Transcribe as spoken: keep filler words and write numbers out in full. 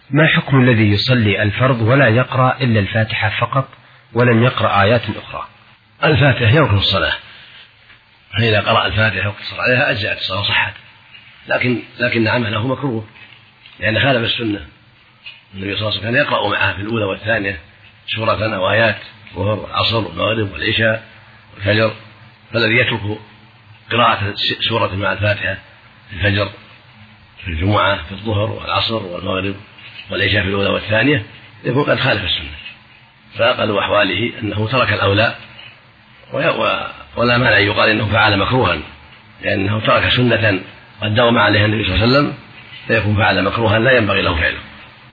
ما حكم الذي يصلي الفرض ولا يقرأ إلا الفاتحة فقط ولم يقرأ آيات أخرى؟ الفاتحة يركن الصلاة، فإذا قرأ الفاتحة واقتصر عليها أجزأت الصلاة وصحت، لكن لكن عمله مكروه لأن خالف السنة. النبي صلى الله عليه وسلم كان يقرأ معها في الأولى والثانية سورة أو آيات، الظهر والعصر والمغرب والعشاء والفجر، فالذي يترك قراءة سورة مع الفاتحة في الفجر في الجمعة في الظهر والعصر والمغرب والعشاء في الأولى والثانية يكون قد خالف السنة، فأقل أحواله أنه ترك الأولى، ولا مانع أن يقال إنه فعل مكروها لأنه ترك سنة قد داوم عليها النبي صلى الله عليه وسلم، فيكون فعل مكروها لا ينبغي له فعله.